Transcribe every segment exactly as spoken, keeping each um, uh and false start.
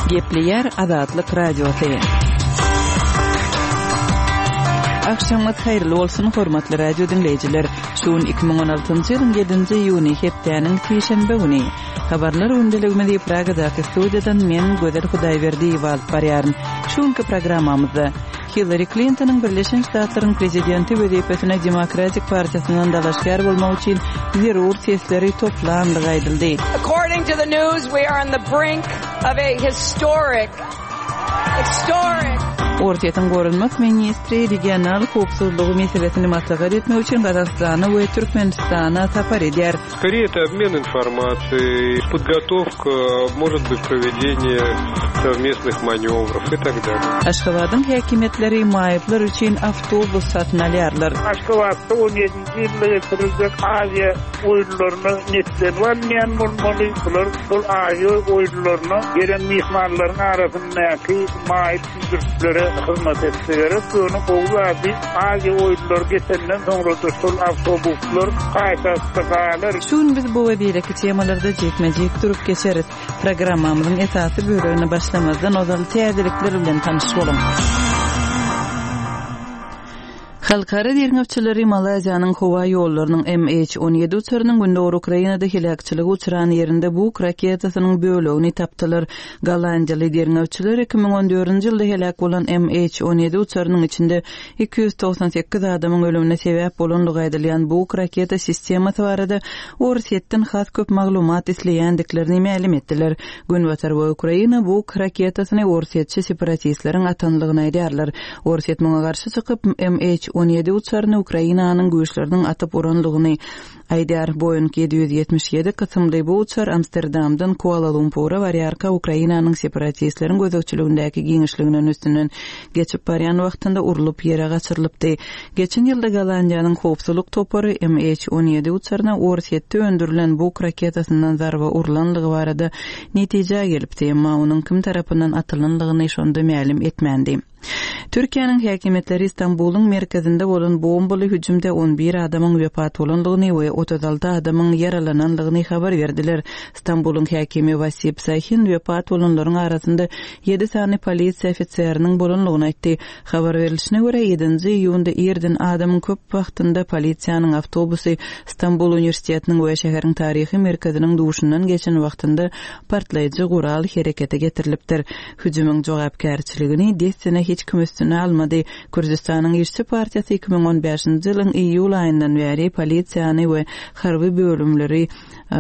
Gepleyer Azatlyk Radiosu. Akşamlar hayırlı olsun hormatly radio dinleyijiler. Şuun iki bin on altıncı ýylyň ýedinji iýuny hepdeniň tişenbe güni. Habarlar öndeligimde Pragadaky studiýadan men Göder Hudaýberdi ýalyp barýaryn. Şuňky programmamyzda Hillary Clinton'ın Birleşen Ştatlaryň prezidenti wezipesine Demokratik Partiýasynyň dalaşgar bolmak üçin zerur sesleri toplandy gaýdyldy. According to the news, we are on the brink of a historic historic Ortaýan görünmek ministri regional hukukçylygy meselesini maslahat etmek üçin Gazagstana we Türkmenistana tapar edýär. Скорее это обмен информацией, подготовка, может быть, проведение совместных маневров и так далее. Aşgabatyň häkimetleri maýyplar üçin avtobus satyn alýarlar. Aşgabatda on ýedinji ýylda geçiriljek Aziýa oýunlaryny netlenýän bolmaly. Bular şol Aziýa oýunlaryny gelen mehmanlaryň arasyndaky maýyp güýçlere hyzmat etseler, şonu gowlady. Aziýa oýunlary geçenden soňra şol avtobuslar gaýta istigaler. Şun biz bu we bireki temalarda jekmejek durup geçeriz. Programmamyzyň esasy bölümine başlamazdan ozal täzelikler bilen tanışyp bolamaňyz. Halkara derňewçileri Malaziýanyň howa ýollarynyň M H on ýedi uçurynyň günde Ukrainada helakçylygy uçuran ýerinde bu raketasynyň bölegini tapdylar. Gollandiýaly derňewçiler iki bin on dördünji ýylda helak bolan M H on ýedi uçurynyň içinde iki yüz toksan sekiz adamyň ölümine sebäp bolanlygy aýdylýan bu raketa sistematy barada Orsetden has köp maglumat isleýändiklerini ma'lum etdiler. Günbatar we Ukraina bu raketasyny Orsetçi separatistleriň atanlygyny aýdýarlar. Orset muňa garşy çykyp M H on ýedi uçaryny Ukrainanyň güýçleriniň atyp uranlygyny aýdýar. Boeing yedi yüz ýetmiş ýedi kysymly bu uçar Amsterdamdan Kuala Lumpura barýarka Ukrainanyň separatistleriň gözegçiligindäki giňişliginden üstünden geçip barýan wagtynda urulyp ýere gaçyrylypdy. Geçen ýylda Gollandiýanyň howpsuzlyk topary M H on ýedi uçaryna Orsetde öndürilen bu raketasyndan zarba urulanlygy barada netije gelipdi, emma onuň kim tarapyndan atylanlygyny şonda ma'lum etmändi. Türkiýanyň häkimetleri İstanbulyň merkezinde bolan bombaly hüjümde on bir adamyň wepat bolanlygyny we otuz alty adamyň yaralananlygyny habar berdiler. İstanbulyň häkimi Vasip Sahin wepat bolanlaryň arasynda ýedi sany polisiýa ofitseriniň bolanlygyny aýtdy. Habar berilişine görä ýedinji iýunda erden adamyň köp wagtynda polisiýanyň awtobusy İstanbul Uniwersitetiniň we şäheriň taryhy merkeziniň duşundan geçen wagtynda partlaýjy gural herekete getirilipdir. Hüjümüň jogapkärçiligini desene hiç kim üstüne almadı. Kürdistanyň işçi partiýasy iki bin on beşinji ýylyň iýul aýyndan beri polisiýany we harby bölümleri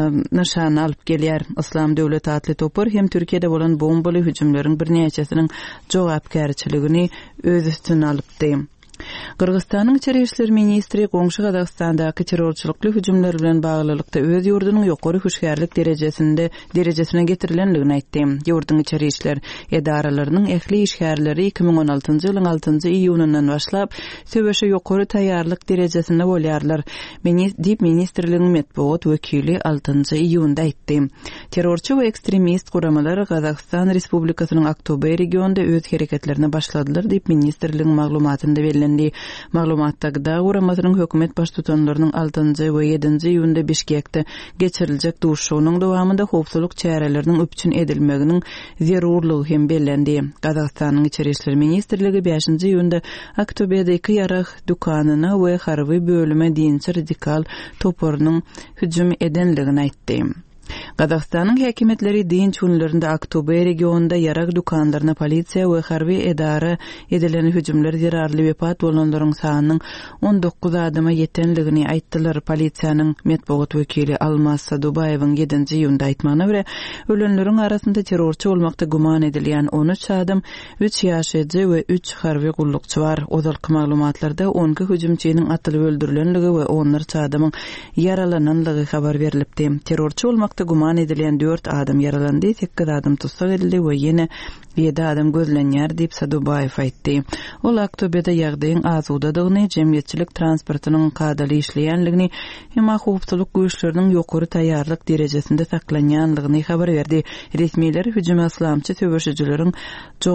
nişana alyp gelýär. Islam döwlet atly topar hem Türkiýede bolan bombaly hüjümleriň birnäçesiniň jogapkärçiligini öz üstüne alypdy. Kırgızstanyň içeri işler ministri goňşy Gazagstandaky terrorçylykly hüjümler bilen baglylykda öz ýurdunyň ýokary huşgärlik derejesinde derejesine getirilenligini aýtdy. Ýurdunyň içeri işler edaralarynyň ähli işgärleri iki bin on altıncı ýylyň altıncı iýunundan başlap söwüşe ýokary taýýarlyk derejesinde bolýarlar. Dip ministrliginiň medpuat wekili altıncı iýunda aýtdy. Terrorçy we ekstremist guramalar Gazagystan Respublikasynyň Aktober regionunda öz hereketlerini başladylar dip ministrligiň maglumatynda berildi. Maglumatda da uramasynyň hökümet baş tutanlarynyň altıncı we ýedinji iýunda Bişkekde geçiriljek duşunyň dowamında howpsuzlyk çäreleriniň öpçün edilmeginiň zerurlygy hem bellendi. Gazagstanyň içeri işler ministrligi beşinji iýunda Aktoberdeki ýarag dukanyna we harby bölüme dinçi radikal toparynyň hüjüm edenligini aýtdy. Gazagstanyň häkimetleri dinç günlerinde Aktober regionunda ýarag dukanlaryna polisiýa we harby edara edilen hüjümler zerarly wepat bolanlaryň sanynyň on dokuz adama ýetenligini aýtdylar. Polisiýanyň medpuat wekili Almas Sadubayewiň ýedinji iýunda aýtmagyna görä, ölenleriň arasynda terrorçy bolmakda guman edilýän on üç adam, üç ýaşajy we üç harby gullukçy bar. Ozalky maglumatlarda on iki hüjümçiniň atylyp öldürilenligi we on üç adamyň yaralananlygy habar berilipdi. Terrorçy bolmakda guman edilen dört adam yaralandy, sekiz adam tutsak edildi we ýene ýedi adam gözlenýär diýip Sadubayew aýtdy. Ol Aktoberde ýagdaýyň azudadygyny, jemgyýetçilik transportynyň kadaly işleýänligini, hem howpsuzlyk güýçleriniň ýokary taýýarlyk derejesinde saklanýanlygyny habar berdi. Resmiler hüjüme islamçy söwüşçileriň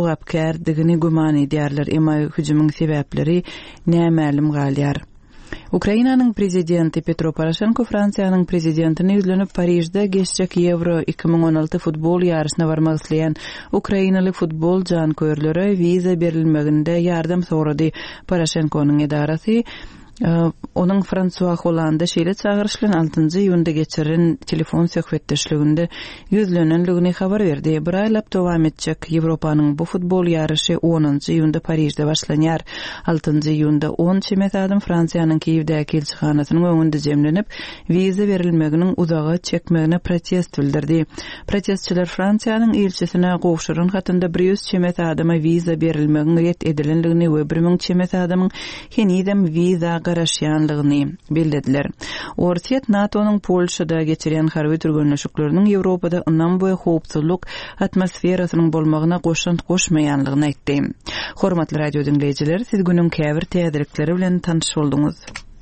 jogapkärdigini guman edýärler, emma hüjümyň sebäpleri näme ma'lum galýar. Ukrainanyň prezidenti Petro Poroshenko Fransiýanyň prezidentini üzlenip Parijde geçjek Euro iki ming on alty futbol ýarşyna barmak isleýän Ukrainaly futbol janköýerlere wiza berilmeginde ýardam sorady. Poroshenkonyň edarasy Onun François Hollande şeýle çağırışlan altıncı ýylda geçiren telefon söhbetdeşliginde yüzlenenligini habar berdi. Bir aýlap dowam etjek Ýewropanyň bu futbol ýarşy onuncu ýylda Parijde başlanýar. altıncı ýylda on çemet adam Fransiýanyň Kiýewdäki elçihanasynyň öňünde jemlenip, wiza berilmeginiň uzaga çekmegine protest bildirdi. Protestçiler Fransiýanyň elçisine gowşuran hatynda bir ýüz çemet adama wiza berilmegini ret edilenligini we bir ming çemet adamyň henidem wiza garaşýanlygyny bildirdiler. Ortiýet NATO'nyň Polşada geçiren harby türgünleşikleriniň Ýewropada yndan boýa howpsuzlyk atmosferasynyň bolmagyna goşant goşmaýanlygyny aýtdy. Hormatly radio dinleýijiler, siz günüň käbir täzelikleri bilen tanış bolduňuz.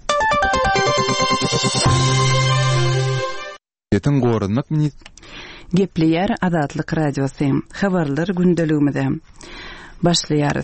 Ýetin gorunmak Gepleýär Azatlyk radiosy. Habarlar gündeligimizde. Başlaýarys.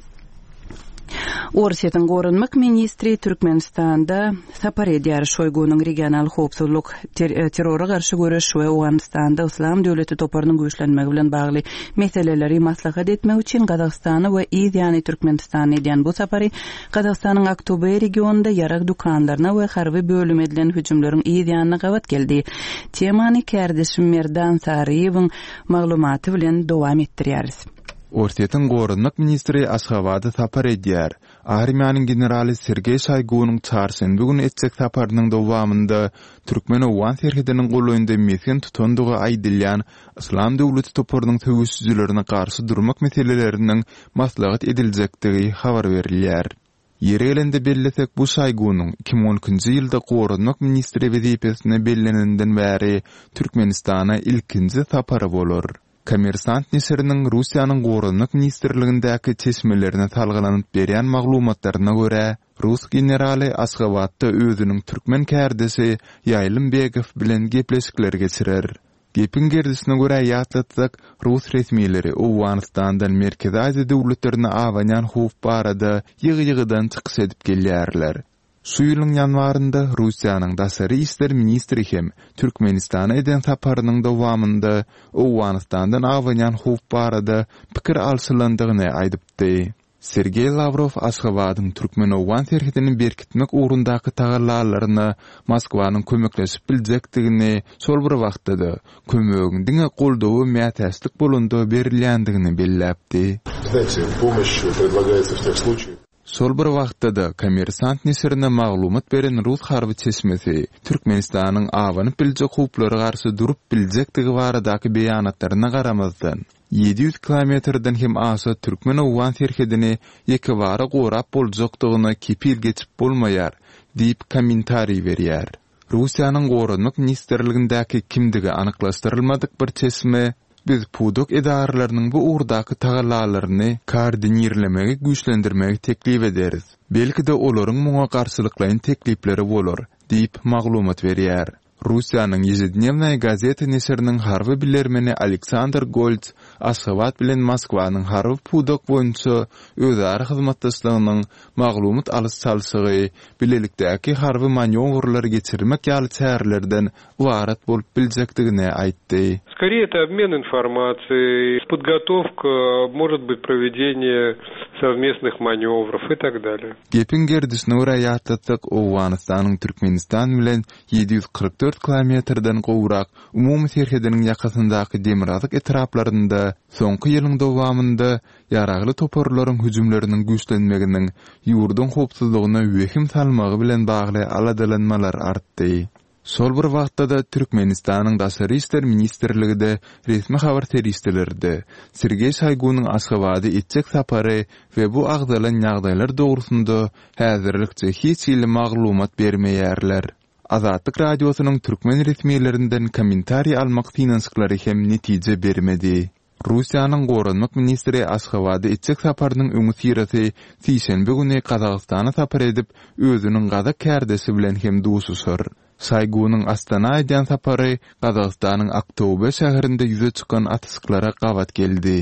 Orsiýetiň gorunmak ministri Türkmenistanda sapar edýär. Şoýgunyň regional howpsuzlyk terrora garşy görüş we Awganistanda Islam döwleti toparynyň güýçlenmegi bilen bagly meseleleri maslahat etmek üçin Gazagstany we ýani Türkmenistany edýän bu sapary Gazagstanyň Aktober regionunda ýarak dukanlaryna we harby bölüm edilen hüjümleriň ýanyna gawat geldi. Temany kärdeşim Merdan Sariýewiň maglumaty bilen dowam etdirýäris. Orsiýetiň gorunmak ministri Aşgabatda sapar edýär. Armiýanyň generali Sergey Shoygunyň çarşembe güni etjek saparynyň dowamında Türkmen Owgan serhediniň golaýynda mesin tutandygy aýdylýan Islam döwleti toparynyň töwüsüzlerine garşy durmak meselelerinden maslahat ediljekdigi habar berilýär. Ýerelinde bellesek bu Shoygunyň iki ming on ikinji ýylda gorunmak ministri wezipesine bellenenden bäri Türkmenistana ilkinji sapary bolar. Kommersant nesirinin Rusiýanyň gorunmak ministrligindäki çeşmelerine talgylanyp berýän maglumatlaryna görä, Rus generali Aşgabatda özüniň türkmen kärdesi Ýaýlymbegow bilen gepleşikler geçirer. Gepin gerdisine görä ýatlatsak, Rus resmiýetleri Awganistandan Merkezi Aziýa döwletlerine awanýan howp barada ýygy-ýygydan çykyş edip gelýärler. Şu ýylyň ýanwarynda Rusiýanyň daşary işler ministri hem Türkmenistana eden saparynyň dowamında Awganistandan awanýan howp barada pikir alşylandygyny aýdypdy. Sergey Lavrov Aşgabatyň Türkmen Owgan serhedini berkitmek ugrundaky tagallalaryna Moskwanyň kömekleşip biljekdigini, şol bir wagtda kömegiň diňe goldawy mätäslik bolundy berilýändigini belläpdi. Знаете, помощь предлагается в тех случаях. Sol bir wagtda Kommersant nesirine maglumat beren Rus harby çeşmesi Türkmenistanyň awanyp biljek howplary garşy durup biljekdigi baradaky beýanatlaryna garamazdan ýedi ýüz kilometrden hem aşa Türkmen Owgan serhedini ýeke bara gorap boljakdygyna kepil geçip bolmaýar diýip kommentari berýär. Rusiýanyň gorunmak ministrligindäki kimdigi anyklaşdyrylmadyk bir çeşme biz pudok edaralarynyň bu ugrdaky tagallalaryny koordinirlemegi güýçlendirmegi teklip ederiz. Belki de olaryň muňa garşylyklaýan teklipleri bolar, diýip maglumat berýär. Rusiýanyň Ýezdnevnaya gazeta nesiriniň harby bilermeni Aleksandr Golts Aşgabat bilen Moskwanyň harby pudok boýunça özara hyzmatdaşlygynyň maglumat alyş çalşygy, bilelikdäki harby manewrlar geçirmek ýaly çäherlerden warat bolup biljekdigini aýtdy. Скорее, это обмен информацией, подготовка, может быть, проведение совместных маневров и так далее. Gepin gerdisine görä ýatlatsak, Awganistanyň Türkmenistan bilen ýedi ýüz kırk dört kilometrden gowrak umumy serhediniň ýakasyndaky demirazyk etraplarynda soňky ýylyň dowamında ýaragly toparlaryň hüjümleriniň güýçlenmeginiň ýurdun howpsuzlygyna wehim salmagy bilen bagly aladalanmalar artdy. Sol bir wagtda Türkmenistanyň daşary işler ministrliginde resmi habar teristlerdi. Sergey Shoygunyň Aşgabatda etjek sapary we bu agdalan ýagdaýlar dogrusynda häzirlikçe hiç ýyly maglumat bermeýärler. Azatlyk radiosynyň türkmen resmiýetlerinden kommentari almak finansyklary hem netije bermedi. Rusiýanyň gorunmak ministri Aşgabatda etjek saparynyň öňü sirasy Sişenbe güni Gazagstana sapar edip özüniň gaza kärdesi bilen hem duşuşar. Shoygunyň Astana edýän sapary Gazagstanyň Aktober şäherinde ýüze çykan atysklara gawat geldi.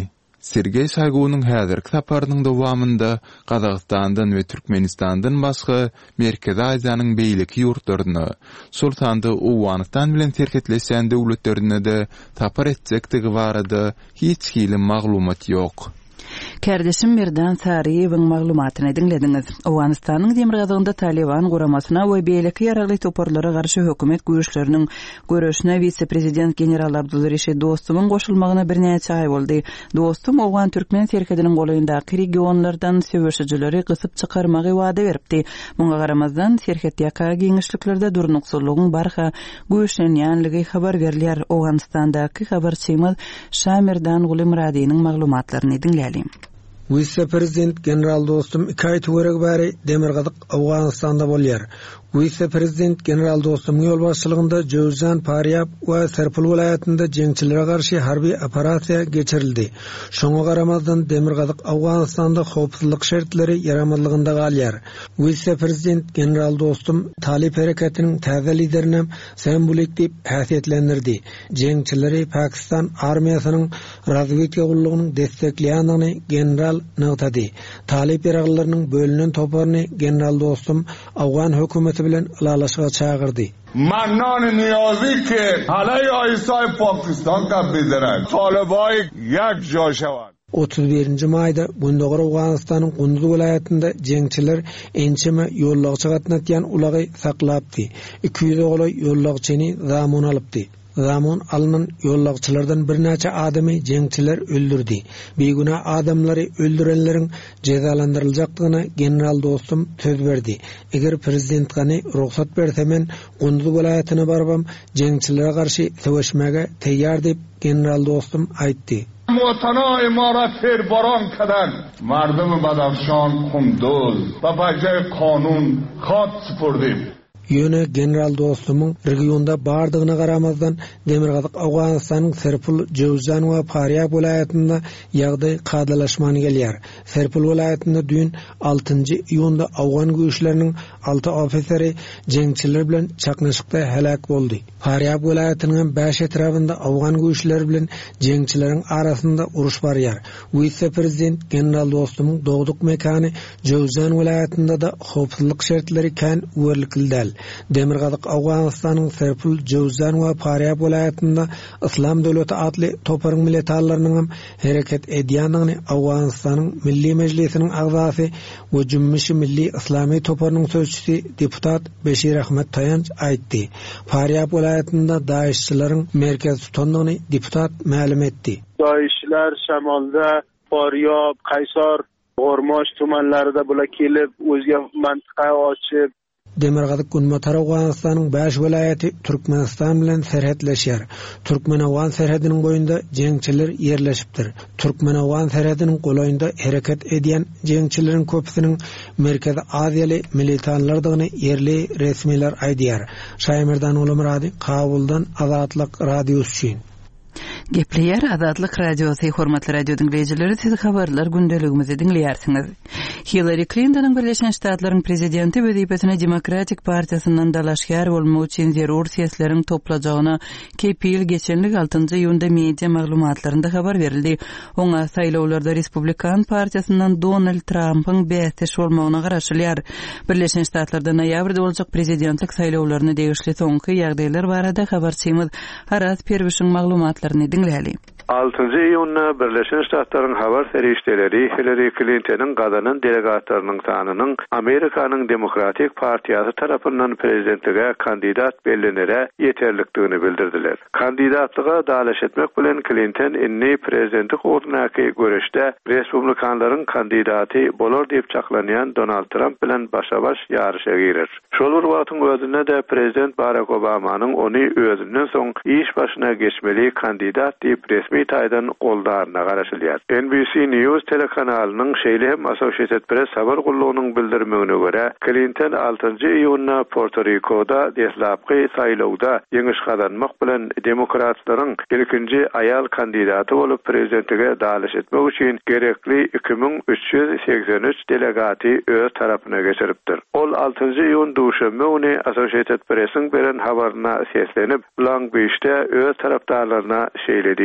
Sergey Shoigu'nun häzirki saparynyň dowamynda Gazagstandan we Türkmenistandan başga Merkezi Aziýanyň beýleki ýurtlaryna, şol sanda Awganistan bilen serketleşen döwletlerine de tapar etjekdigi barada hiç hili maglumat ýok. Kardeşim Mirdan Sariýewiň maglumatyny dinlediňiz. Awganistanyň Demirgazagynda Taliban guramasyna we beýleki ýaragly toparlara garşy hökümet güýçleriniň görüşine vice-prezident general Abdulreşid Dostumyň goşulmagyna birnäçe ay boldy. Dostum Awgan türkmen serkediniň goýundaky regionlardan söwüşçileri gysyp çykarmagy wada beripdi. Muňa garamazdan serket ýaka giňişliklerde durnuksullygyň barha güýçlenýänligi habar berilýär. Awganistandaky habarçymyz Şamirdan Gulimradynyň maglumatlaryny dinläýär. Vice-prezident general Dostum iki ay töreg bäri Demirgazak Awganistanda bolýar. Vice-prezident general Dostumyň ýolbaşçylygynda Jowzan, Paryap we Serpil welaýatynda jeňçilere garşy harby operasiýa geçirildi. Şoňa garamazdan Demirgazak Awganistanda howpsuzlyk şertleri ýaramazlygynda galýar. Vice-prezident general Dostum Talip hereketiniň täze liderini sembolik diýip häsiýetlendirdi. Jeňçileri Pakistan armiýasynyň razwedka gullugyny destekleýändigini general nagtady. Talip ýaraglarynyň bölünen toparyny general Dostum Awgan hökümeti bilen ulalaşyga çağırdy. Mannan niyazi ke halay aysay Pakistan ka bizaran Talibay yak joy şawan. otuz birinji maýda Gündogor Awganistanyň Gunduz welaýatynda jeňçiler ençeme ýollagçy gatnatýan ulagy saklapdy. iki yüz oglay ýollagçyny zamon alypdy. Zaman alınan yollagçylardan bir näçe adamy jeňçiler öldürdi. Beýguna adamlary öldürenleriň cezalandyryljakdygyna general Dostum söz berdi. Eger prezident gany ruhsat berse men Gunduz welaýatyna barabam jeňçilere garşy söwüşmäge teýýar diýip general Dostum aýtdy. Mutana imarat fer baran kadan mardum Badafşan Kunduz babaje kanun khat supurdy. Ýöne general Dostumyň regionda bardygyna garamazdan Demirgazak Awganistanyň Serpil, Jowzan we Paryap welaýatynda ýagdaý kadalaşmany gelýär. Serpil welaýatynda dün altynjy iýunda Awgan güýçleriniň alty ofiseri jeňçiler bilen çaknaşykda helak boldy. Paryap welaýatynyň beş etrafynda Awgan güýçleri bilen jeňçileriň arasynda uruş barýar. Vice-prezident general Dostumyň dogduk mekany Jowzan welaýatynda da howpsuzlyk şertleri kän öwürlikdäl. Demirgazak Awganistanyň Serpil, Jowzan we Paryap welaýatynda Islam döwleti adly toparyň militarylarynyň hereket edýändigini Awganistanyň Milli Mejlisiniň agzasy we Jümüşi Milli Islamy toparynyň sözçüsi deputat Beşir Ahmet Tayanç aýtdy. Paryap welaýatynda daişçilaryň merkez tutandygyny deputat ma'lum etdi. Daişçiler şamalda Paryap, Qaysar, Gormoş tumanlarida bular kelip özge mantyqa açyp Demirgazak Günmotar Awganistanyň beş welaýaty Türkmenistan bilen serhetleşýär. Türkmen-Awgan serhediniň boýunda jeňçiler ýerleşipdir. Türkmen-Awgan serhediniň golaýynda hereket edýän jeňçileriň köpüsiniň Merkezi Aziýaly militanlardygyny ýerli resmiler aýdýar. Şaýmerdan Ulumrady, Kabuldan Azatlyk radiosu üçin. Gepleyer Azatlyk radiosu hormatly radio dinleýijileri, siz habarlar gündeligimizi dinleýärsiňiz. Hillary Clinton'ın Birleşen Ştatlaryň prezidenti wezipesine Demokratik Partiýasyndan dalaşýar bolmak üçin zerur siýasleriň toplajagyna kepil geçenlik altynjy ýylda media maglumatlarynda habar berildi. Oňa saýlawlarda Respublikan Partiýasyndan Donald Trump'yň bätiş bolmagyna garaşylýar. Birleşen Ştatlarda noýabrda boljak prezidentlik saýlawlaryny degişli soňky ýagdaýlar barada habarçymyz Aras Perwişiň maglumatlaryny dinläýär. altynjy iýunda Birleşen Ştatlaryň habar serişdeleri Hillary Clinton'ın gazanan delegatlarynyň sanynyň Amerikanyň Demokratik Partiýasy tarapyndan prezidentlige kandidat bellenere ýeterlikdigini bildirdiler. Kandidatlyga dalaş etmek bilen Clinton inni prezidentlik ordunaky görüşde Respublikanlaryň kandidaty bolar diýip çaklanýan Donald Trump bilen başa-baş ýarşa girer. Şol wagtyň özünde de prezident Barack Obamanyň ony özünden soň iş başyna geçmeli kandidat diýip resmi taýdan goldaryna garaşylýar. N B C News telekanalynyň şeýle hem Associated Press habar gullugynyň bildirmegine görä, Clinton altynjy iýunda Puerto Rico'da deslapky saýlawda ýeňiş kazanmak bilen demokratlaryň ilkinji aýal kandidaty bolup prezidentlige dalaş etmek üçin gerekli iki bin üç yüz seksen üç delegaty öz tarapyna geçiripdir. Ol altynjy iýun duşanma güni Associated Press'iň beren habaryna seslenip Long Beach'te öz tarapdarlaryna şeýlediydi.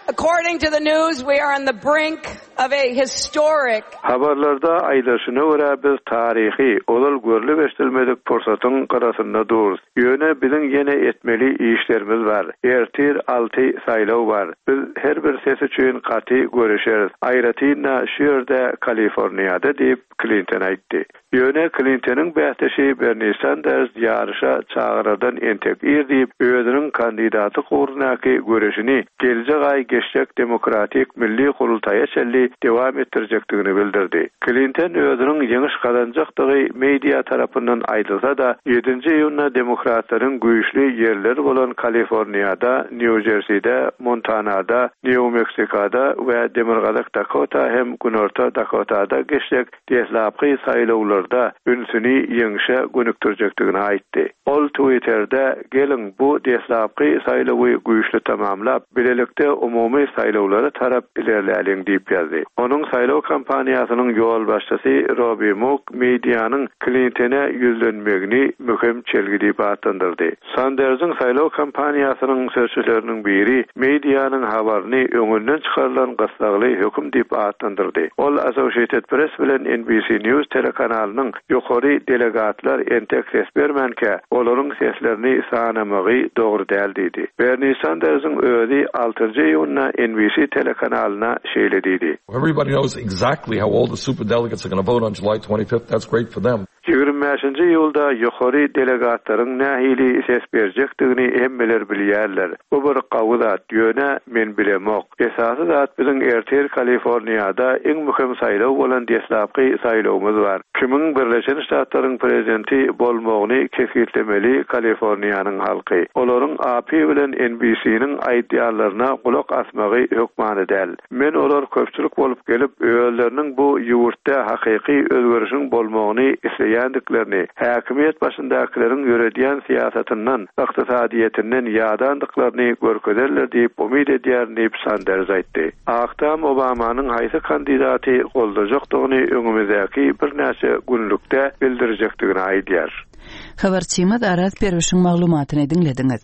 According to the news, we are on the brink of a historic. Habarlarda aylaşına göre biz tarihi, olal görülüp estilmedik pursatın qarasında duruz. Yöne bizim yine etmeli işlerimiz var. Ertir altı saylav var. Biz her bir ses üçün qati görüşeriz. Ayratina şu yerde Kaliforniyada deyip Clinton aytdı. Yöne Clinton'ın bəhteşi Bernie Sanders yarışa çağıradan entek ir deyip özünün kandidatı uğrunaki görüşünü gelecek ay geçecek Demokratik Milli Kurultaya çelli devam ettirecektiğini bildirdi. Clinton özünün yeniş kazanacaktığı medya tarafından ayrılsa da yedinci iyunna demokratların güçlü yerleri olan Kaliforniyada, New Jersey'de, Montana'da, New Mexico'da ve Demirgalık Dakota hem Günorta Dakota'da geçecek deslapkı sayılavlarda ünsünü yenişe günüktürecektiğini aytti. Ol Twitter'da gelin bu deslapkı sayılavu güçlü tamamlap bilelikte umumi sayılavları taraf ilerleyelim deyip yazdı. Onun sayılav kampanyasının yol başçısı Robbie Mook medyanın Clinton'a yüzlenmegini mühim çelgi deyip atandırdı. Sanders'ın sayılav kampanyasının sözcülerinin biri medyanın havarını öňünden çıkarılan gaslagly hüküm deyip atandırdı. Ol Associated Press bilen N B C News telekanalının yukarı delegatlar entek ses bermenke olorun seslerini sanamagy dogry däl dedi. Bernie Sanders'ın özü altıncı iyunna N B C telekanalına şeýle dedi. Everybody knows exactly how all the superdelegates are going to vote on July twenty-fifth. That's great for them. yigirmi beşinci ýylda yukarı delegatlaryň nähili ses berjekdigini hemmeler bilýärler. Bu bir gawzat ýöne men bilemok. Esasy zat biziň ertir Kaliforniyada iň mühim saýlaw bolan deslapky saýlawymyz bar. Kimin Birleşen Ştatlaryň prezidenti bolmagyny kekitlemeli Kaliforniyanyň halky. Olaryň A P bilen N B C'niň aýdýallaryna gulak asmagy hökmany däl. Men olar köpçülük bolup gelip öýleriniň bu ýurtda hakyky özgörüşiň bolmagyny isleýändiklerini, häkimiýet başyndakylaryň ýöredýän siýasatynyň, ykdysadyýetinden ýadandyklaryny görkezerler diýip umyt edýär diýip Sanders aýtdy. Aktam Obamanyň haýsy kandidaty goldajakdygyny öňümizdäki bir näçe günlükde bildirjekdigini aýdýar. Habarçymyz Aras Perwişiň maglumatyny dinlediňiz.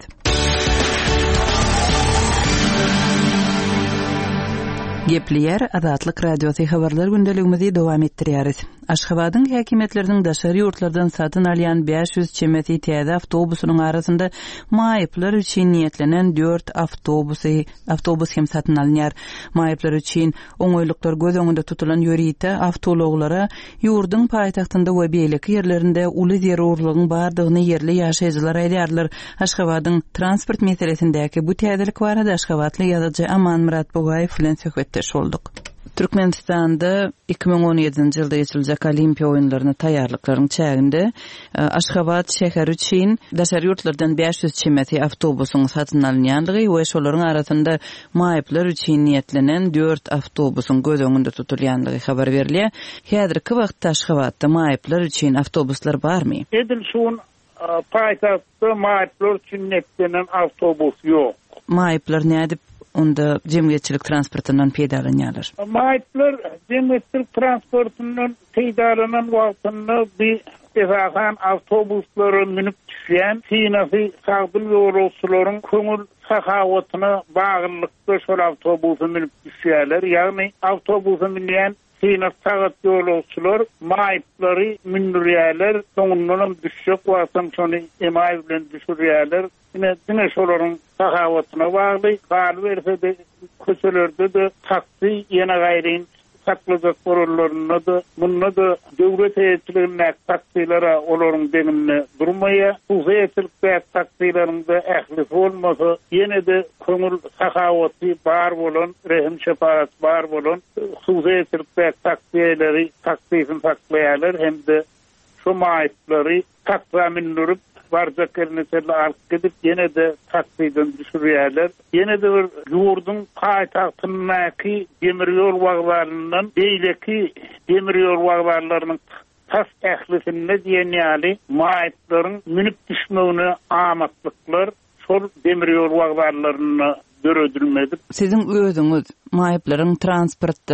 Gepleyer Azatlyk Radiosi habarlar gündeligimizi dowam etdirýäris. Aşgabatyň häkimetleriniň daşary ýurtlardan satyn alýan beş yüz çemeti täze awtobusynyň arasynda maýyplar üçin niýetlenen dört awtobusy, awtobus hem satyn alınýar. Maýyplar üçin oňoýluklar göz öňünde tutulan ýörite awtologlara ýurdun paýtagtynda we beýleki ýerlerinde uly zerurlygyň bardygyny yerli ýaşaýjylar aýdýarlar. Aşgabatyň transport meselesindäki bu täzelik barada Aşgabatly ýazyjy Aman Murat Bogaýew bilen söhbetdeş olduk. Türkmenistanda iki bin on ýedinji ýylda geçiljek Olimpiýa oýunlaryna taýýarlyklaryň çäginde Aşgabat şäheri üçin daşary ýurtlardan beş yüz çemeti awtobusyň satyn alynýandygy we şolaryň arasynda maýyplar üçin niýetlenen dört awtobusyň göz öňünde tutulýandygy habar berilýär. Häzirki wagtda Aşgabatda maýyplar üçin awtobuslar barmy? Edil şuň paýtagtda maýyplar üçin niýetlenen awtobus ýok. Maýyplar nädip onda jemgyýetçilik transportyndan peýdalanýarlar. Maýyplar jemgyýetçilik transportyndan peýdalanan wagtynda bir defahan awtobuslara minip düşýän synasy sagdyl ýolçularyň köňül sahawatyna baglanlykda şol awtobusa minip düşýärler. Ýagny awtobusa minýän synas sagat ýolçular maýyplary mindirýärler, soňundan düşýek wagtyn şonu emaý bilen düşürýärler. Ine dine şolaryň sahawatyna bagly, gal berse de köçelerde de taksi ýene gaýryn sakladyk borullarına da bununla da döwlet heyetlerine taksilara olaryň deňine durmaýa, bu heyetler taksilarynda ähli bolmasa ýene de köňül sahawaty bar bolan, rehim şefaat bar bolan heyetler taksileri taksisini saklaýarlar hem de şu maýyplary taksiga mindirip barjak kerneserle alyp gidip ýene de taksiden düşürýärler. Ýene de bir ýurdun paýtagtyndaky demir ýol wagtlaryndan beýleki demir ýol wagtlarynyň tas ählisinde diýenýäli maýyplaryň minip düşmegine amatlyklar şol demir ýol wagtlaryny döredilmedi. Sizin özüňiz maýyplaryň transportda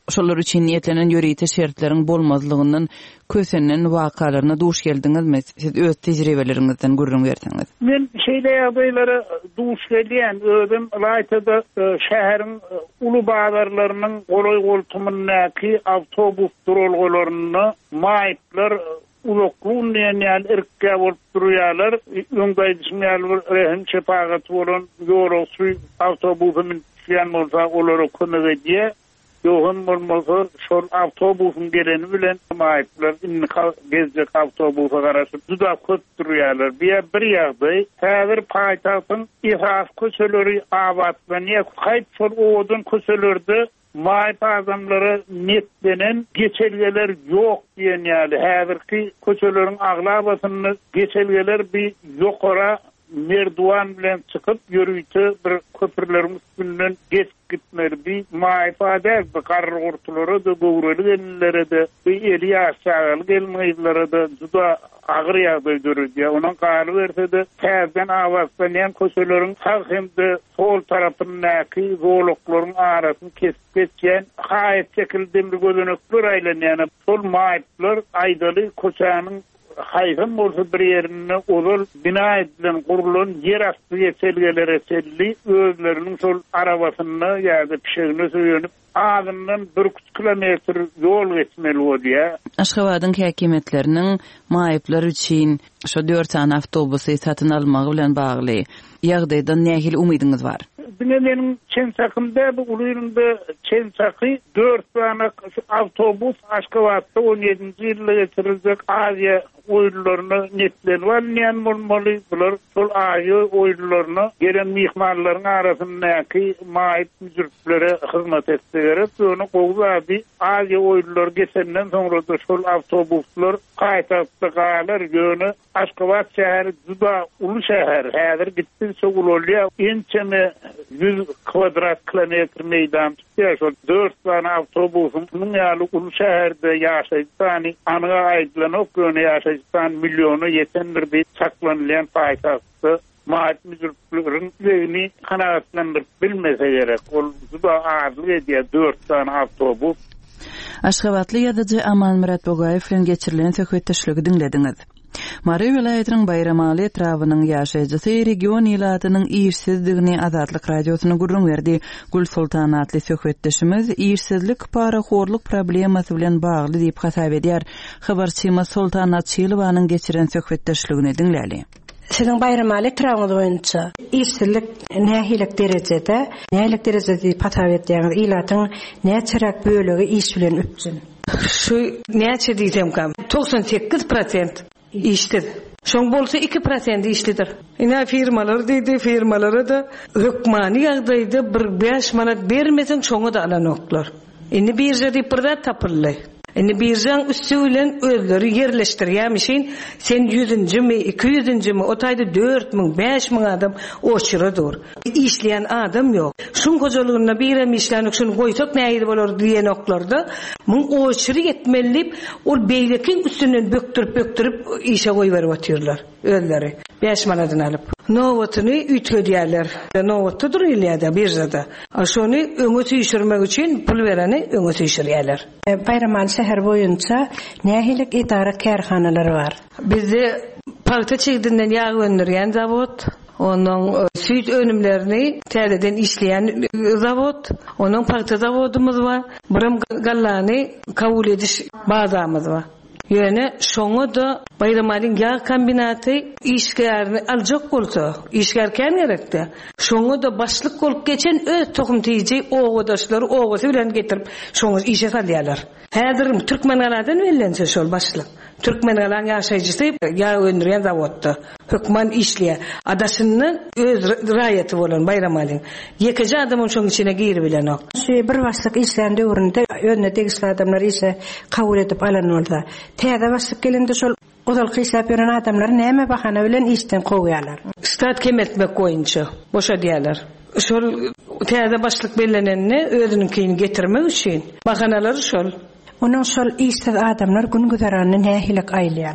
Şolar üçin niýetlenen ýöriti şertleriň bolmazlygynyň kösenen wakalaryna duş geldiňizmi? Siz öz tejribeleriňizden gurrun berseňiz. Men şeýle ýagdaýlara duş gelýän özüm Laýtada şäheriň uly bazarlarynyň golay goltumyndaky awtobus duralgalaryny maýyplar ulukluğun diýen irkkä bolup durýarlar. Öňdaýdysmýal bir rehim şepagat bolan ýolçy awtobusy ýan bolsa olary kömek edýär. Yoğun bolmasa şol awtobusyň geleni bilen maýyplar inni gezjek awtobusa garaşyp juda köp durýarlar. Bir bir ýagdaý häzir paýtagtyň ihras köçeleri abatlanýar. Haýt şol odun köçelerde maýyp adamlary netlenen geçelgeler ýok diýen ýaly. Häzirki köçeleriň aglabasyny geçelgeler bir ýokara merduan bilen çıkıp yürüyte bir köprülerin üstünden geç gitmer bir maifade bir karır ortuları da goğreli gelilere de bir eli aşağılı gelmeyilere de juda ağır yağda görüldü. Onun karı verse de tezden avazlanan köşelerin sağ hem de sol tarafındaki zorlukların arasını kesip geçen hayat şekilde bir gözünükler aylanyan sol maifler aydalı köşenin hayvan bolsa bir yerine olul bina edilen kurulan yer astı yeselgelere selli özlerinin sol arabasyny ýa-da pişegine söýenip adamdan bir kilometr yol geçmeli bolýar. Aşgabatyň häkimetleriniň maýyplar üçin şo dört tane awtobusy satyn almagy bilen bagly ýagdaýdan nähili umydyňyz bar? Benim Çensakımda bu uluyurunda Çensakı dört tane avtobus Aşgabatda on yedinci ýylda geçirilecek Aziya oyunlarını netlenýän bolmaly. Bular şol Aziya oyunlarını gelen mihmanlaryň arasyndaky maýyp müjürtlere hyzmat etseler, şonu gowlaby Aziya oyunları geçenden soňra da şol avtobuslar gaýtapdy galar ýöne Aşgabat şäheri juda uly şäher. Häzir gitsin şol bolýar. Ençeme yüz kvadrat kilometr meydan tutýar. dört tane avtobusyň ýaly uly şäherde ýaşaýan, anaga aýdylanyp göne ýaşaýan milyonu ýetendir diýip saklanýan paýtagty maýyp müjürtleriň ýegini kanagatlandyryp bilmese gerek. Ol juda ağırlyk edýär dört tane avtobus. Aşgabatly ýazyjy Aman Murat Bogaýew bilen geçirilen söhbetdeşligi dinlediňiz. Mary vilayatynyň Bayramaly etrawynyň ýaşaýjysy region ýylatynyň iýersizdigini Azatlyk radiosyna gurrun berdi. Gül Sultan adly söhbetdeşimiz iýersizlik paraxorluk problemasy bilen bagly diýip hasap edýär. Habarçymyz Sultan Atçylowanyň geçiren söhbetdeşligini dinläli. Sizin Bayramaly etrawyňyz boýunça iýersizlik nähilik derejede, nähilik derejede hasap edýäňiz ýylatyň näçerek bölegi iş bilen üpjün? Şu näçe diýsem kam? doksan sekiz prosent iştir. Şoň bolsa iki prosent işlidir. Ina firmalar diýdi, firmalara da hökmani ýagdaýda bir beş manat bermesen şoňa da alanoklar. Indi birje diýip bir zat tapyldy. Indi birjaň üstü bilen özleri yerleşdirýärmişin, sen yüzüncü mi, iki yüzüncü mi, o taýda dört miň, beş miň adam oçuradyr. İşleýän adam ýok. Şun gojalygyna birem işlänik şunu goýsak näýdi bolar diýen oklarda, muň oçury yetmelip, ol beýlekiň üstünden böktürip böktürip işe goýup atýarlar özleri. beş manatdan alyp. Nowatyny ütgedýärler. Nowatda durýarlar birjada. Şonu öňe tüýşürmek üçin pul bereni öňe tüýşürýärler. Bayramaly şäher boýunça nähilik idara kärhanalary bar? Bizde paýta çegdinden ýağ öndürýän zawod, onun süýt önümlerini täzeden işleýän zawod, onun paýta zawodumuz bar. Birim gallany kabul ediş bazamyz bar. Ýöne şoňa da Bayramalyň ýağ kombinaty işgärini aljak bolsa, işgärken gerekdi. Şoňa da başlyk bolup geçen öz tohum tiýji oğudaşlary oğusy bilen getirip şoňa işe salýarlar. Häzir Türkmenlarydan wellense şol başlyk. Türkmenlaryň ýaşaýjysy ýağ öndürýän zawodda hökman işleýär. Adaşynyň öz raýaty bolan Bayramalyň. Ýekiji adamyň şoň içine giri bilen ok. Şu bir başlyk işleýän döwründe önüne tegisli adamlar işe kabul edip alanyldy. Täze başlyk gelende şol odal hyslap ýören adamlar näme bahana bilen işden goýýarlar. Stat kemetmek goýunça boşa diýerler. Şol täze başlyk bellenenni özüninkini getirmek üçin bahanalary şol. Onun şol işsiz adamlar gün güzaranyny nähilik aýlaýarlar.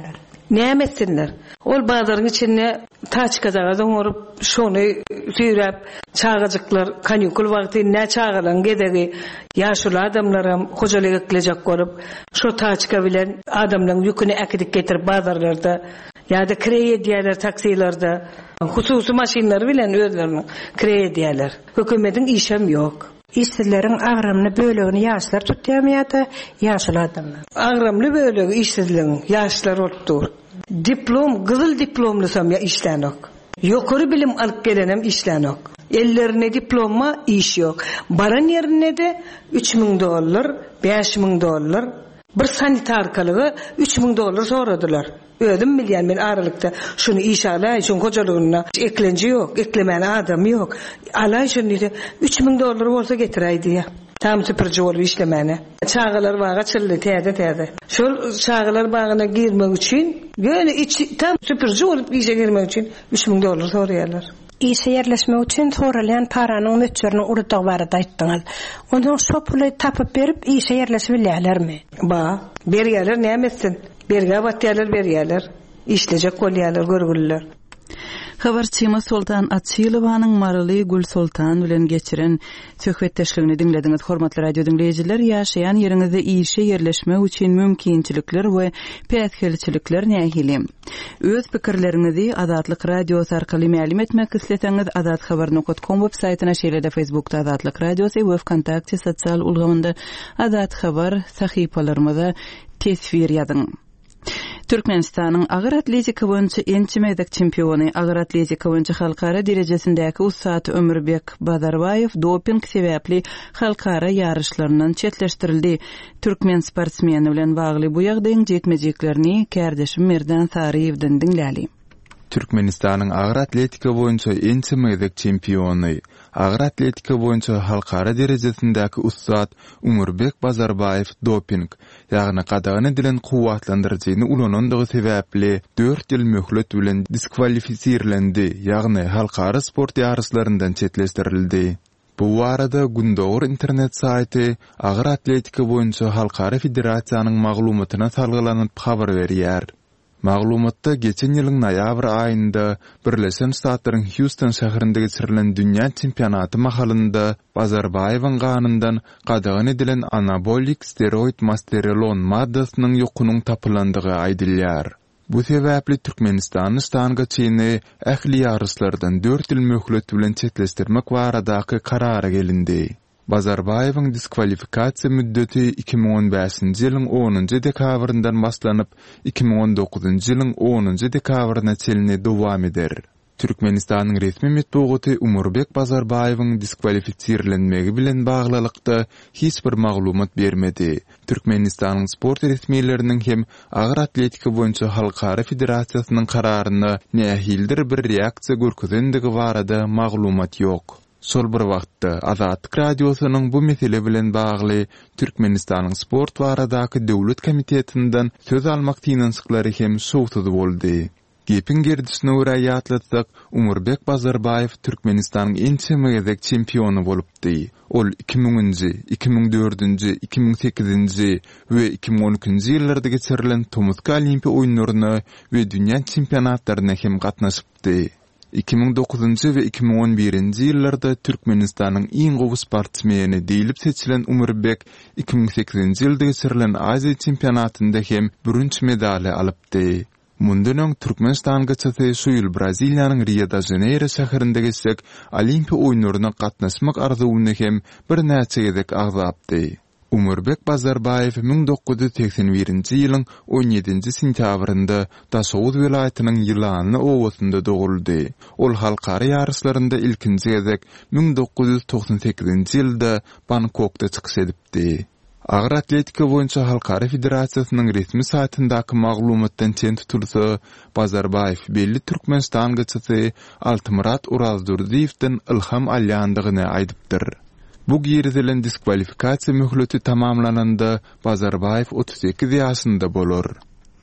Nämetsinler. Ol bazaryň içinde taç kazagadan orup şonu süýräp çağajyklar kanyukul wagty nä çağalan gedegi ýaşul adamlaram hojalyk eklejek gorup şo taçka bilen adamlaryň ýüküni äkidik getirip bazarlarda ýa-da krediýalar taksilarda hususy maşinler bilen özlerini krediýalar. Hökümetiň işem ýok. İşsizlerin agramly bölegini ýaşlar tutýarmýardy, ýaşul adamlar. Agramly bölegi işsizligiň ýaşlar otdur. Diplom, gyzyl diplomlysam ya işlenok. Ýokary bilim alyp gelenem işlenok. Ellerine diploma iş ýok. Baran ýerine de üç ming dollar, beş ming dollar, bir sanitarkalygy üç ming dollar soradylar. Ödüm bilýän men aralykda şunu iş alay, şunu hojalygyna eklenji ýok, eklemän adam ýok. Alay şunu üç ming dollar bolsa getiraydy ýa. Tam süpürji bolup işlemäne. Çağalar baga çyldy täze täze. Şol çağalar bagına girmek üçin, ýöne içi tam süpürji bolup işe girmek üçin üç ming dollar soraýarlar. İşe yerleşmek üçin soralan paranyň möçlerini urudyg barada aýtdyňyz. Onuň şo puly tapyp berip işe yerleşip bilýärlermi? Ba, berýärler nämetsin? Berge batýarlar berýärler. İşlejek bolýarlar, görgüller. Habarçyma Sultan Atçylowanyň Maraly Gül Sultan bilen geçiren söhbetdeşligini dinlediňiz. Hormatly radio dinleýijiler, ýaşaýan ýeriňizde işe yerleşmek üçin mümkinçilikler we päshelçilikler nähili? Öz pikirleriňizi Azatlyk radiosu arkaly ma'lum etmek isleseňiz azat habar nokta com websaýtyna şeýle-de Facebookda Azatlyk radiosu we WhatsApp sosial ulgamynda Azat habar sahypalarymyza tesvir ýazyň. Türkmenistanyň agyr atletika boýunça ençi meýdak çempiony, agyr atletika boýunça halkara derejesindäki Usat Ömürbek Bazarbayew doping sebäpli halkara ýarışlaryndan çetleşdirildi. Türkmen sportsmeni bilen bagly bu ýagdaýyň jekmejeklerini kärdeşim Merdan Saryewden dinläli. Türkmenistanyň agyr atletika boýunça ençi meýdak çempiony, agyr atletika boýunça halkara derejesindäki Usat Ömürbek Bazarbayew doping, ýagny gadagyny dilen kuwatlandyrjyny ulanandygy sebäpli dört ýyl möhlet bilen diskwalifisiýerlendi, ýagny halkara sport ýarışlaryndan çetleşdirildi. Bu arada Gündoğur internet saýty agyr atletika boýunça halkara federasiýanyň maglumatyna salgylanyp habar berýär. Maglumatda geçen ýylyň noýabr aýynda Birleşen Ştatlaryň Houston şäherinde geçirilen dünýä çempionaty mahalynda Bazarbayewiň ganyndan gadagyny edilen anabolik steroid masterelon maddasynyň ýokunyň tapylandygy aýdylýar. Bu sebäpli Türkmenistanyň stanga çyny ähli ýarışlardan dört ýyl möhlet bilen çetleşdirmek baradaky karara gelindi. Bazarbayewiň diskwalifikasiýa müddeti iki ming on beşinji ýylyň onunji dekabryndan başlanyp iki ming on dokuzunji ýylyň onunji dekabryna çeline dowam eder. Türkmenistanyň resmi medeniýeti Ömürbek Bazarbayewiň diskwalifisiýerlenmegi bilen baglylykda hiç bir maglumat bermedi. Türkmenistanyň sport resmiýetleriniň hem agyr atletika boýunça halkara federasiýasynyň kararyna nähildir bir reaksiýa görkezendigi barada maglumat ýok. Sol bir wagtda Azatlyk radiosynyň bu mesele bilen bagly Türkmenistanyň sport baradaky döwlet komitetinden söz almak tynançyklary hem sowtudy boldy. Gepin gerdisine uğra ýatlatsak, Ömürbek Bazarbayew Türkmenistanyň ençe meýzek çempiony bolupdy. Ol iki minginji, iki ming dördünji, iki ming sekizinji we iki ming on üçinji ýyllarda geçirilen Tomska Olimpiýa oýunlaryna we dünýä çempionatlaryna hem gatnaşypdy. iki ming dokuzunji we iki ming on birinji ýyllarda Türkmenistanyň iň gowy sportsmeni diýilip seçilen Ömürbek iki ming sekizinji ýylda geçirilen Aziýa çempionatynda hem birinji medali alypdy. Mundan öň Türkmenistan gaçaty şu ýyl Braziliýanyň Rio de Janeiro şäherinde geçsek Olimpiýa oýunlaryna gatnaşmak arzuwyny hem bir näçe gezek agzapdy. Ömürbek Bazarbayew ming dokuz yüz seksen birinji ýylyň on ýedinji sentýabrynda Taşowuz welaýatynyň Ýylanly owasynda doguldy. Ol halkara ýarışlarynda ilkinji gezek ming dokuz yüz toksan sekizinji ýylda Bangkokda çykyş edipdi. Agyr atletika boýunça halkara federasiýasynyň resmi saýtyndaky maglumatdan çen tutulsa, Bazarbayew belli Türkmenistan gaçaty Altymurat Urazdurdiýewden ilham alýandygyny aýdypdyr. Bu giýerdilen diskwalifikasiýa möhleti tamamlananda Bazarbayew otuz sekiz ýaşynda bolar.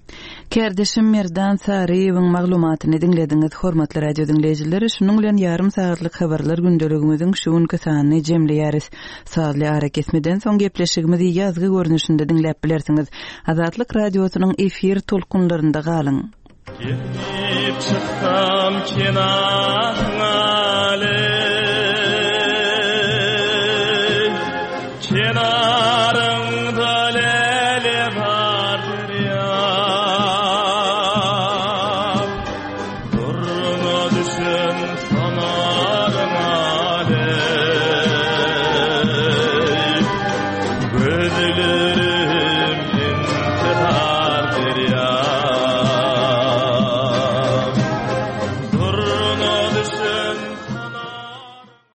Kerdeşim Merdan Sariyewiň maglumatyny dinlediňiz, hormatly radio dinleýijileri. Şunuň bilen ýarym saatlyk habarlar gündeligimiziň şu günkü sanyny jemleýäris. Saatly ara kesmeden soň gepleşigimizi ýazgy görnüşinde dinläp bilersiňiz. Azatlyk radiosynyň efir tolkunlarynda galyň. Gidip çıksam kenarına